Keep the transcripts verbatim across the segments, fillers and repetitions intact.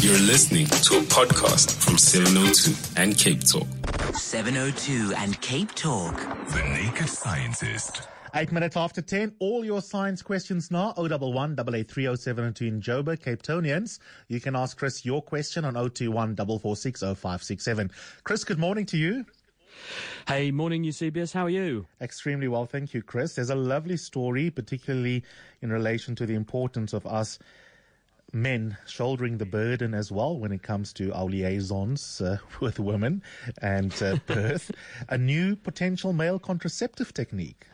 You're listening to a podcast from seven oh two and Cape Talk. seven oh two and Cape Talk. The Naked Scientist. Eight minutes after ten, all your science questions now. oh one one, eight eight three oh seven oh two in Joburg, Cape Townians. You can ask Chris your question on oh two one, four four six, oh five six seven. Chris, good morning to you. Hey, morning Eusebius, how are you? Extremely well, thank you, Chris. There's a lovely story, particularly in relation to the importance of us men shouldering the burden as well when it comes to our liaisons uh, with women and uh, birth. A new potential male contraceptive technique.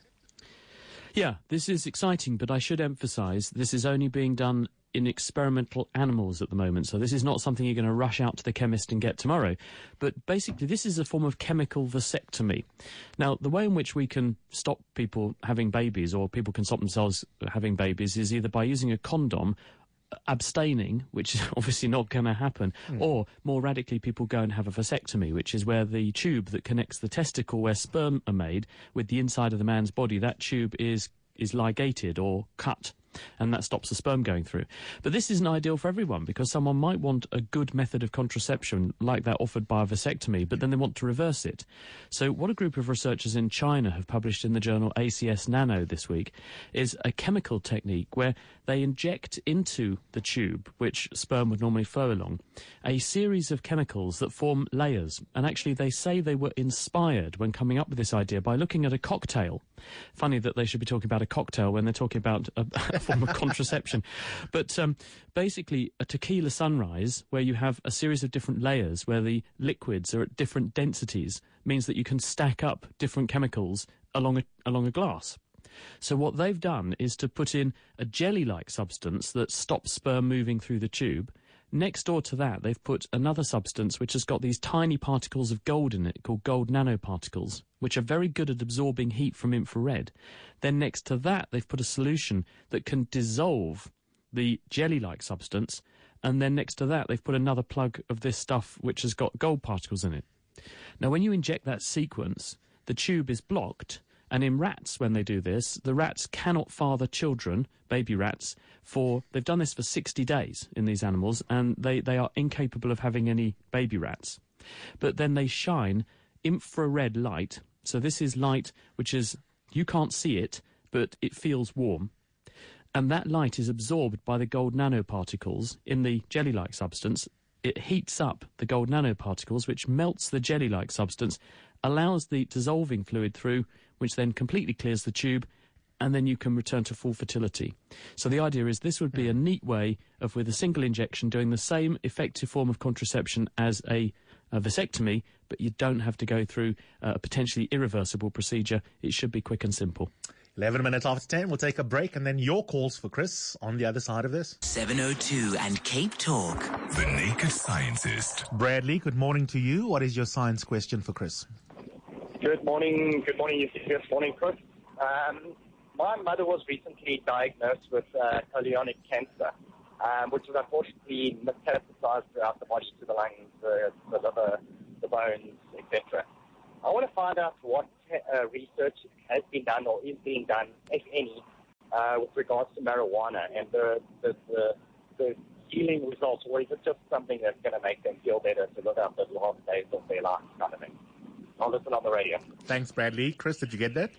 Yeah, this is exciting, but I should emphasise this is only being done in experimental animals at the moment, so this is not something you're going to rush out to the chemist and get tomorrow. But basically, this is a form of chemical vasectomy. Now, the way in which we can stop people having babies, or people can stop themselves having babies, is either by using a condom, abstaining, which is obviously not going to happen, mm. or more radically, people go and have a vasectomy, which is where the tube that connects the testicle where sperm are made with the inside of the man's body, that tube is is ligated or cut, and that stops the sperm going through. But this isn't ideal for everyone, because someone might want a good method of contraception like that offered by a vasectomy, but then they want to reverse it. So what a group of researchers in China have published in the journal A C S Nano this week is a chemical technique where they inject into the tube, which sperm would normally flow along, a series of chemicals that form layers. And actually they say they were inspired when coming up with this idea by looking at a cocktail. Funny that they should be talking about a cocktail when they're talking about a, a form of contraception. But um, basically a tequila sunrise, where you have a series of different layers where the liquids are at different densities, means that you can stack up different chemicals along a, along a glass. So what they've done is to put in a jelly-like substance that stops sperm moving through the tube. Next door to that, they've put another substance which has got these tiny particles of gold in it, called gold nanoparticles, which are very good at absorbing heat from infrared. Then next to that, they've put a solution that can dissolve the jelly-like substance. And then next to that, they've put another plug of this stuff which has got gold particles in it. Now, when you inject that sequence, the tube is blocked. And in rats, when they do this, the rats cannot father children, baby rats, for, they've done this for sixty days in these animals, and they, they are incapable of having any baby rats. But then they shine infrared light. So this is light which is, you can't see it, but it feels warm. And that light is absorbed by the gold nanoparticles in the jelly-like substance. It heats up the gold nanoparticles, which melts the jelly-like substance, allows the dissolving fluid through, which then completely clears the tube, and then you can return to full fertility. So the idea is this would be a neat way of, with a single injection, doing the same effective form of contraception as a, a vasectomy, but you don't have to go through a potentially irreversible procedure. It should be quick and simple. eleven minutes after ten, we'll take a break, and then your calls for Chris on the other side of this. seven oh two and Cape Talk. The Naked Scientist. Bradley, good morning to you. What is your science question for Chris? Good morning. Good morning, Eusebius. Morning, Chris. Um, my mother was recently diagnosed with uh, colonic cancer, um, which is unfortunately metastasized throughout the body to the lungs, the, the liver, the bones, et cetera. I want to find out what uh, research has been done or is being done, if any, uh, with regards to marijuana and the, the, the, the healing results, or is it just something that's going to make them feel better to live out the last days of their life, kind of thing? I'll listen on the radio. Thanks, Bradley. Chris, did you get that?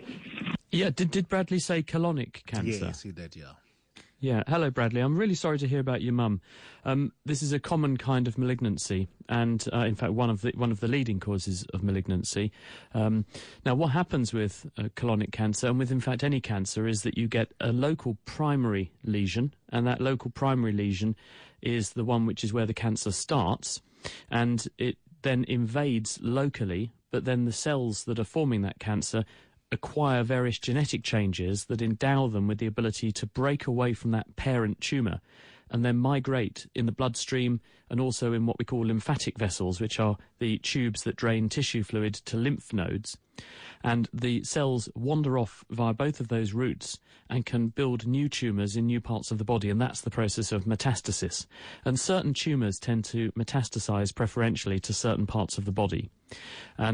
Yeah, did, did Bradley say colonic cancer? Yes, he did, yeah. Yeah, hello Bradley. I'm really sorry to hear about your mum. Um, this is a common kind of malignancy, and uh, in fact one of the one of the leading causes of malignancy. Um, now, what happens with uh, colonic cancer, and with in fact any cancer, is that you get a local primary lesion, and that local primary lesion is the one which is where the cancer starts, and it then invades locally, but then the cells that are forming that cancer acquire various genetic changes that endow them with the ability to break away from that parent tumour and then migrate in the bloodstream and also in what we call lymphatic vessels, which are the tubes that drain tissue fluid to lymph nodes. And the cells wander off via both of those routes and can build new tumours in new parts of the body, and that's the process of metastasis. And certain tumours tend to metastasise preferentially to certain parts of the body. And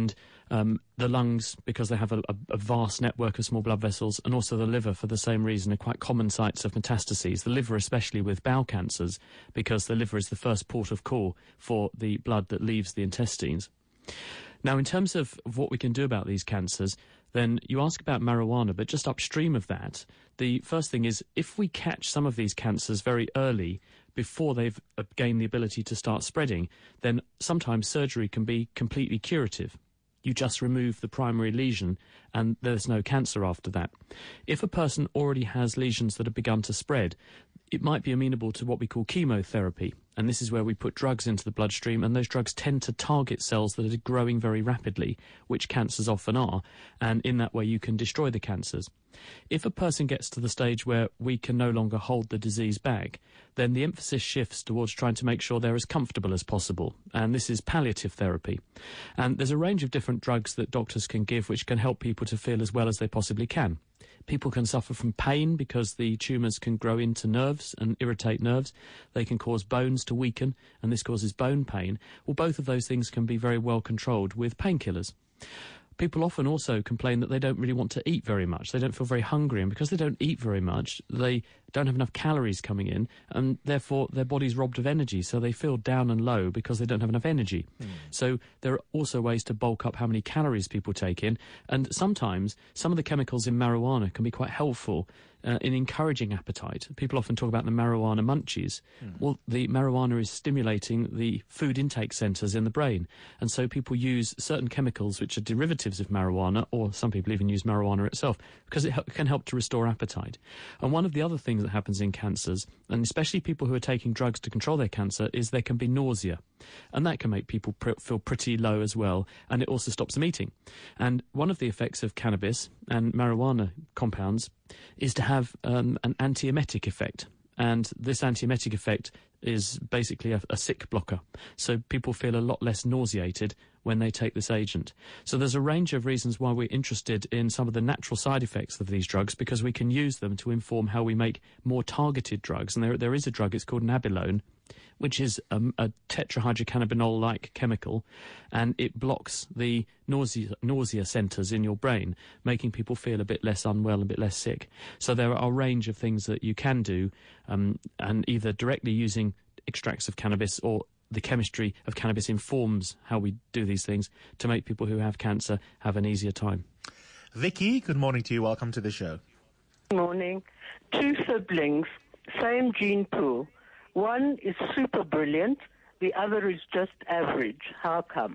Um, the lungs, because they have a, a, a vast network of small blood vessels, and also the liver, for the same reason, are quite common sites of metastases. The liver, especially with bowel cancers, because the liver is the first port of call for the blood that leaves the intestines. Now, in terms of, of what we can do about these cancers, then you ask about marijuana, but just upstream of that, the first thing is, if we catch some of these cancers very early, before they've uh, gained the ability to start spreading, then sometimes surgery can be completely curative. You just remove the primary lesion and there's no cancer after that. If a person already has lesions that have begun to spread, it might be amenable to what we call chemotherapy. And this is where we put drugs into the bloodstream, and those drugs tend to target cells that are growing very rapidly, which cancers often are, and in that way you can destroy the cancers. If a person gets to the stage where we can no longer hold the disease back, then the emphasis shifts towards trying to make sure they're as comfortable as possible, and this is palliative therapy. And there's a range of different drugs that doctors can give which can help people to feel as well as they possibly can. People can suffer from pain because the tumours can grow into nerves and irritate nerves. They can cause bones to weaken, and this causes bone pain. Well, both of those things can be very well controlled with painkillers. People often also complain that they don't really want to eat very much. They don't feel very hungry, and because they don't eat very much, they don't have enough calories coming in, and therefore their body's robbed of energy, so they feel down and low because they don't have enough energy. Mm. So there are also ways to bulk up how many calories people take in, and sometimes some of the chemicals in marijuana can be quite helpful uh, in encouraging appetite. People often talk about the marijuana munchies. Mm. Well, the marijuana is stimulating the food intake centres in the brain, and so people use certain chemicals which are derivatives of marijuana, or some people even use marijuana itself, because it can help to restore appetite. And one of the other things that happens in cancers, and especially people who are taking drugs to control their cancer, is there can be nausea, and that can make people pr- feel pretty low as well, and it also stops them eating. And one of the effects of cannabis and marijuana compounds is to have um, an antiemetic effect, and this antiemetic effect is basically a, a sick blocker, so people feel a lot less nauseated when they take this agent. So there's a range of reasons why we're interested in some of the natural side effects of these drugs, because we can use them to inform how we make more targeted drugs. And there, there is a drug, it's called nabilone, which is um, a tetrahydrocannabinol-like chemical, and it blocks the nausea, nausea centres in your brain, making people feel a bit less unwell, a bit less sick. So there are a range of things that you can do, um, and either directly using extracts of cannabis, or the chemistry of cannabis informs how we do these things to make people who have cancer have an easier time. Vicky, good morning to you. Welcome to the show. Good morning. Two siblings, same gene pool. One is super brilliant, the other is just average. How come?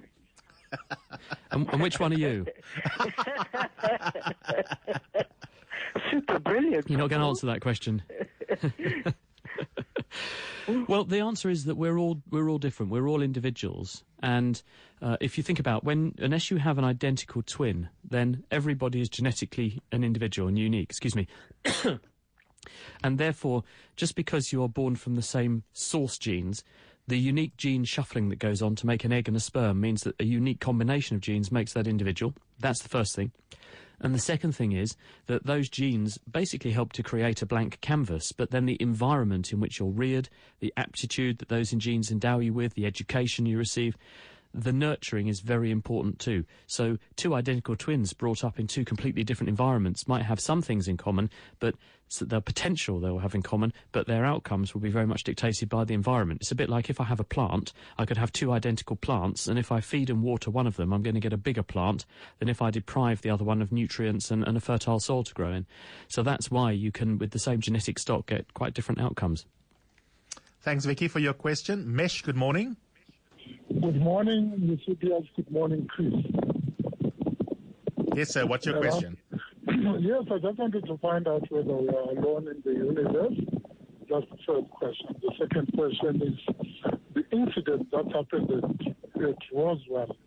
and, and which one are you? Super brilliant. You're not going to answer that question. Well, the answer is that we're all we're all different. We're all individuals, and uh, if you think about when, unless you have an identical twin, then everybody is genetically an individual and unique. Excuse me. And therefore, just because you are born from the same source genes, the unique gene shuffling that goes on to make an egg and a sperm means that a unique combination of genes makes that individual. That's the first thing. And the second thing is that those genes basically help to create a blank canvas, but then the environment in which you're reared, the aptitude that those genes endow you with, the education you receive, the nurturing is very important too. So two identical twins brought up in two completely different environments might have some things in common, but so the potential they'll have in common, but their outcomes will be very much dictated by the environment. It's a bit like if I have a plant, I could have two identical plants, and if I feed and water one of them, I'm going to get a bigger plant than if I deprive the other one of nutrients and, and a fertile soil to grow in. So that's why you can, with the same genetic stock, get quite different outcomes. Thanks, Vicky, for your question. Mesh, good morning. Good morning, Mister Diaz. Good morning, Chris. Yes, sir. What's your uh, question? Yes, I just wanted to find out whether we are alone in the universe. That's the first question. The second question is the incident that happened at, at Roswell.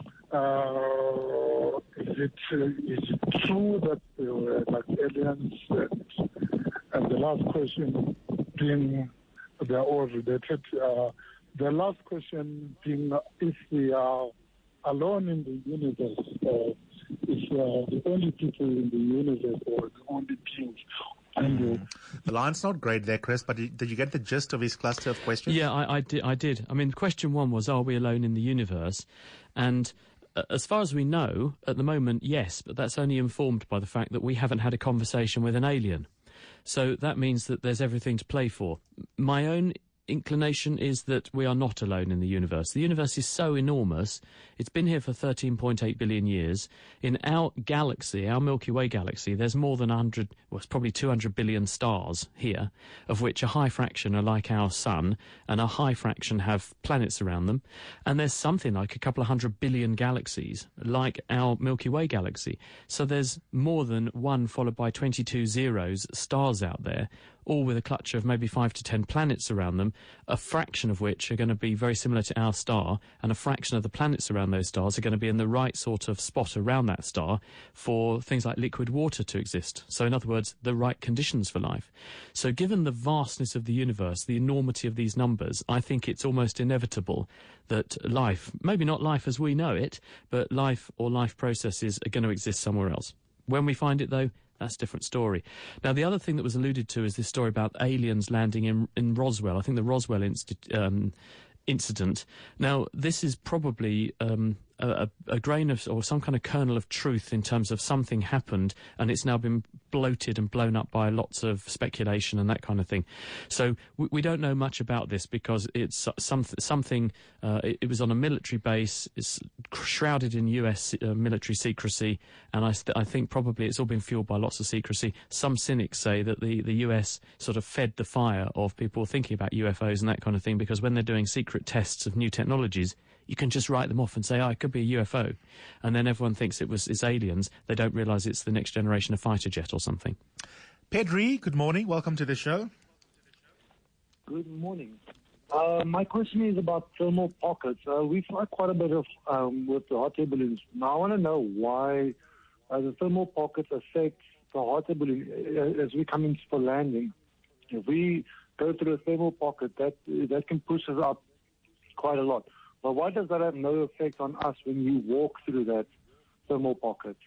Uh, is it uh, is it true that there were like aliens? And, and the last question being, they're all related. Uh, The last question being, if we are alone in the universe, uh, if we are the only people in the universe or the only beings. Mm. The line's not great there, Chris, but did you get the gist of his cluster of questions? Yeah, I, I, did, I did. I mean, question one was, are we alone in the universe? And as far as we know, at the moment, yes, but that's only informed by the fact that we haven't had a conversation with an alien. So that means that there's everything to play for. My own inclination is that we are not alone in the universe. The universe is so enormous. It's been here for thirteen point eight billion years. In our galaxy, our Milky Way galaxy, there's more than one hundred, well, it's probably two hundred billion stars here, of which a high fraction are like our sun, and a high fraction have planets around them. And there's something like a couple of hundred billion galaxies, like our Milky Way galaxy. So there's more than one followed by twenty-two zeros stars out there, all with a clutch of maybe five to ten planets around them, a fraction of which are going to be very similar to our star, and a fraction of the planets around those stars are going to be in the right sort of spot around that star for things like liquid water to exist. So in other words, the right conditions for life. So given the vastness of the universe, the enormity of these numbers, I think it's almost inevitable that life, maybe not life as we know it, but life or life processes are going to exist somewhere else. When we find it, though, that's a different story. Now, the other thing that was alluded to is this story about aliens landing in, in Roswell. I think the Roswell insti- um, incident. Now, this is probably um, a, a grain of, or some kind of kernel of truth in terms of something happened, and it's now been bloated and blown up by lots of speculation and that kind of thing. So we, we don't know much about this because it's some, something, uh, it, it was on a military base, it's shrouded in U S uh, military secrecy, and I, th- I think probably it's all been fueled by lots of secrecy. Some cynics say that the, the U S sort of fed the fire of people thinking about U F Os and that kind of thing, because when they're doing secret tests of new technologies, you can just write them off and say, oh, it could be a U F O. And then everyone thinks it was it's aliens. They don't realise it's the next generation of fighter jet or something. Pedri, good morning. Welcome to the show. Good morning. Uh, my question is about thermal pockets. Uh, we've had quite a bit of um, with the hot air balloons. Now, I want to know why uh, the thermal pockets affect the hot air balloon uh, as we come in for landing. If we go through a thermal pocket, that that can push us up quite a lot. But why does that have no effect on us when you walk through that thermal pocket?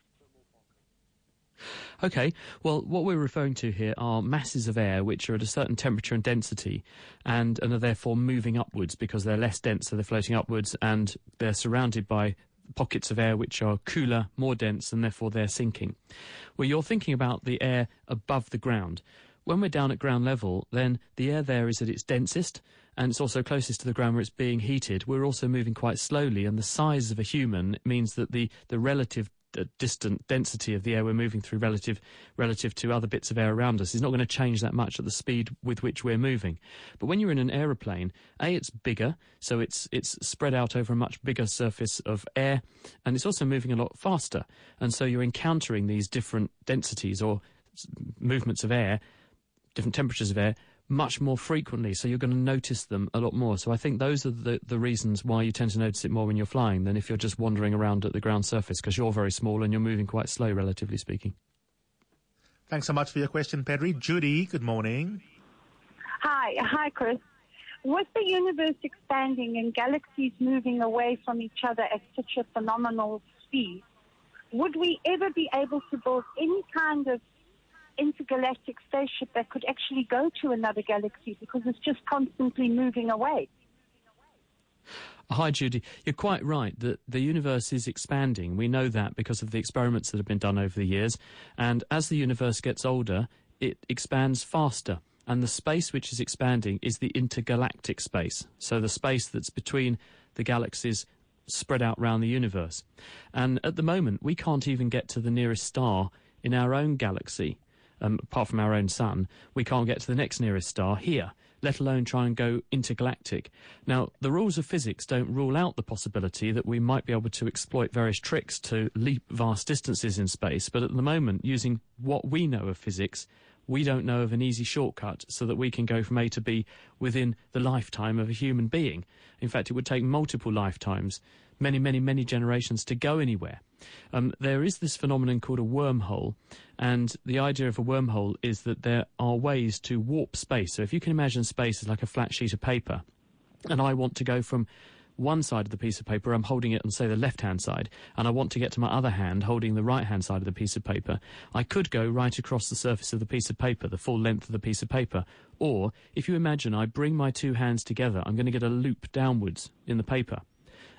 Okay, well, what we're referring to here are masses of air which are at a certain temperature and density and, and are therefore moving upwards because they're less dense, so they're floating upwards, and they're surrounded by pockets of air which are cooler, more dense, and therefore they're sinking. Well, you're thinking about the air above the ground. When we're down at ground level, then the air there is at its densest, and it's also closest to the ground where it's being heated. We're also moving quite slowly, and the size of a human means that the, the relative uh, distant density of the air we're moving through relative relative to other bits of air around us is not going to change that much at the speed with which we're moving. But when you're in an aeroplane, A, it's bigger, so it's it's spread out over a much bigger surface of air, and it's also moving a lot faster. And so you're encountering these different densities or movements of air, different temperatures of air, much more frequently, so you're going to notice them a lot more. So I think those are the, the reasons why you tend to notice it more when you're flying than if you're just wandering around at the ground surface, because you're very small and you're moving quite slow, relatively speaking. Thanks so much for your question, Pedri. Judy, good morning. Hi. Hi, Chris. With the universe expanding and galaxies moving away from each other at such a phenomenal speed, would we ever be able to build any kind of intergalactic spaceship that could actually go to another galaxy because it's just constantly moving away? Hi, Judy. You're quite right that the universe is expanding. We know that because of the experiments that have been done over the years. And as the universe gets older, it expands faster. And the space which is expanding is the intergalactic space. So the space that's between the galaxies spread out around the universe. And at the moment, we can't even get to the nearest star in our own galaxy. Um, apart from our own sun, we can't get to the next nearest star here, let alone try and go intergalactic. Now, the rules of physics don't rule out the possibility that we might be able to exploit various tricks to leap vast distances in space, but at the moment, using what we know of physics, we don't know of an easy shortcut so that we can go from A to B within the lifetime of a human being. In fact, it would take multiple lifetimes, many, many, many generations to go anywhere. Um, there is this phenomenon called a wormhole, and the idea of a wormhole is that there are ways to warp space. So if you can imagine space as like a flat sheet of paper, and I want to go from one side of the piece of paper, I'm holding it on, say, the left-hand side, and I want to get to my other hand holding the right-hand side of the piece of paper, I could go right across the surface of the piece of paper, the full length of the piece of paper. Or, if you imagine I bring my two hands together, I'm going to get a loop downwards in the paper.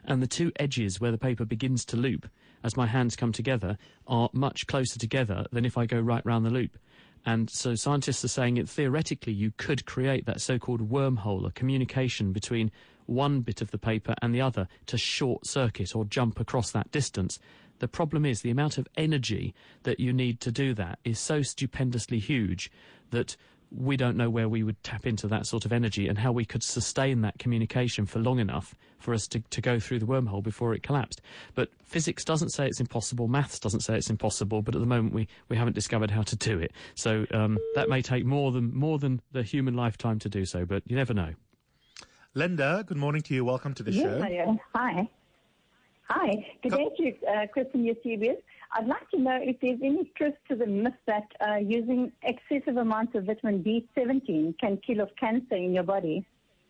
and the two edges where the paper begins to loop, as my hands come together, are much closer together than if I go right round the loop. And so scientists are saying that theoretically you could create that so-called wormhole, a communication between one bit of the paper and the other to short circuit or jump across that distance. The problem is the amount of energy that you need to do that is so stupendously huge that we don't know where we would tap into that sort of energy and how we could sustain that communication for long enough for us to, to go through the wormhole before it collapsed. But physics doesn't say it's impossible, maths doesn't say it's impossible, but at the moment we, we haven't discovered how to do it. So um, that may take more than, more than the human lifetime to do so, but you never know. Linda, good morning to you. Welcome to the yes, show. I am. Hi. Hi. Good day to you, uh, Chris and Eusebius. I'd like to know if there's any truth to the myth that uh, using excessive amounts of vitamin B seventeen can kill off cancer in your body.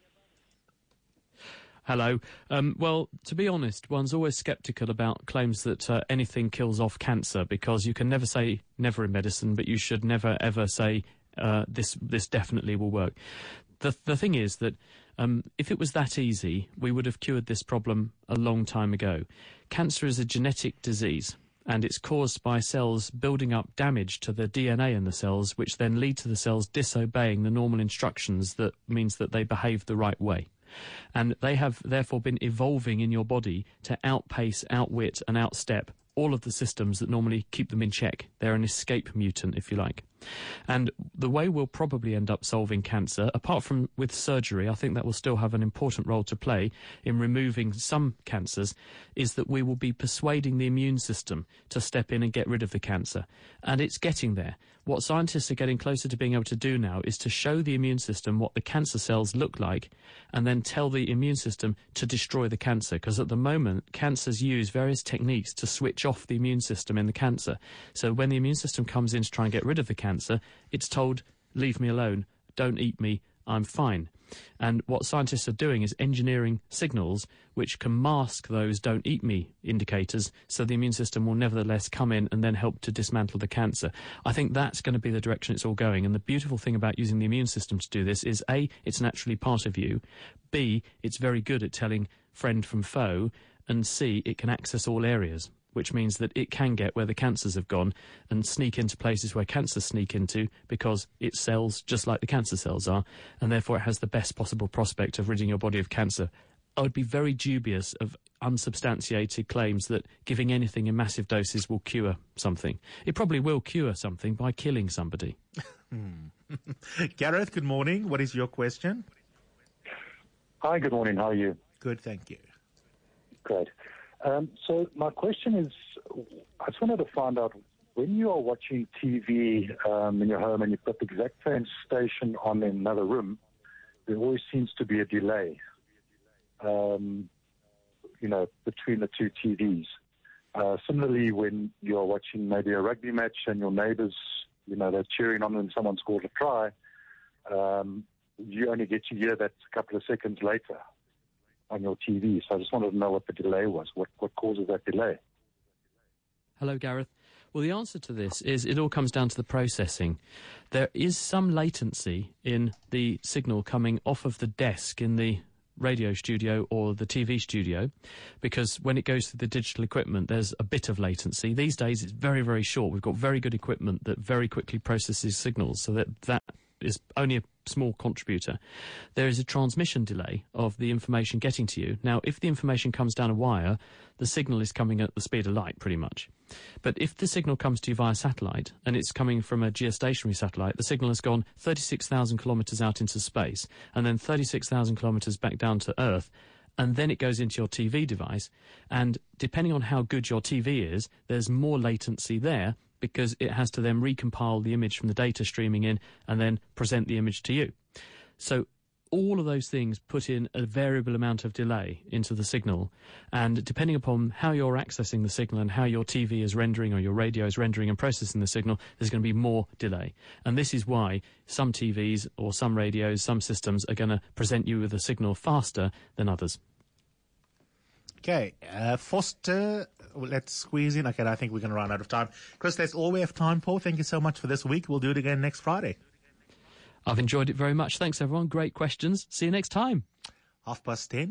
Hello. Um, well, to be honest, one's always sceptical about claims that uh, anything kills off cancer, because you can never say never in medicine, but you should never, ever say uh, this, this definitely will work. The, the thing is that um, if it was that easy, we would have cured this problem a long time ago. Cancer is a genetic disease, and it's caused by cells building up damage to the D N A in the cells, which then lead to the cells disobeying the normal instructions that means that they behave the right way. And they have therefore been evolving in your body to outpace, outwit and outstep all of the systems that normally keep them in check. They're an escape mutant, if you like. And the way we'll probably end up solving cancer, apart from with surgery, I think that will still have an important role to play in removing some cancers, is that we will be persuading the immune system to step in and get rid of the cancer. And it's getting there. What scientists are getting closer to being able to do now is to show the immune system what the cancer cells look like and then tell the immune system to destroy the cancer. Because at the moment, cancers use various techniques to switch off the immune system in the cancer. So when the immune system comes in to try and get rid of the cancer, it's told, leave me alone, don't eat me, I'm fine. And what scientists are doing is engineering signals which can mask those don't eat me indicators, so the immune system will nevertheless come in and then help to dismantle the cancer. I think that's going to be the direction it's all going. And the beautiful thing about using the immune system to do this is, A, it's naturally part of you, B, it's very good at telling friend from foe, and C, it can access all areas, which means that it can get where the cancers have gone and sneak into places where cancers sneak into, because its cells, just like the cancer cells are, and therefore it has the best possible prospect of ridding your body of cancer. I would be very dubious of unsubstantiated claims that giving anything in massive doses will cure something. It probably will cure something by killing somebody. Gareth, good morning. What is your question? Hi, good morning. How are you? Good, thank you. Great. Um, so my question is, I just wanted to find out, when you are watching T V um, in your home and you've got the exact same station on in another room, there always seems to be a delay, um, you know, between the two T Vs. Uh, similarly, when you're watching maybe a rugby match and your neighbours, you know, they're cheering on when someone scored a try, um, you only get to hear that a couple of seconds later on your T V. So I just wanted to know what the delay was. What what causes that delay? Hello, Gareth. Well, the answer to this is it all comes down to the processing. There is some latency in the signal coming off of the desk in the radio studio or the T V studio, because when it goes through the digital equipment, there's a bit of latency. These days, it's very, very short. We've got very good equipment that very quickly processes signals, so that that is only a small contributor. There is a transmission delay of the information getting to you. Now, if the information comes down a wire, the signal is coming at the speed of light, pretty much. But if the signal comes to you via satellite, and it's coming from a geostationary satellite, the signal has gone thirty-six thousand kilometres out into space, and then thirty-six thousand kilometres back down to Earth, and then it goes into your T V device, and depending on how good your T V is, there's more latency there, because it has to then recompile the image from the data streaming in and then present the image to you. So all of those things put in a variable amount of delay into the signal, and depending upon how you're accessing the signal and how your T V is rendering or your radio is rendering and processing the signal, there's going to be more delay. And this is why some T Vs or some radios, some systems are going to present you with a signal faster than others. Okay, uh, Foster, let's squeeze in. Okay, I think we're going to run out of time. Chris, that's all we have time for. Thank you so much for this week. We'll do it again next Friday. I've enjoyed it very much. Thanks, everyone. Great questions. See you next time. Half past ten.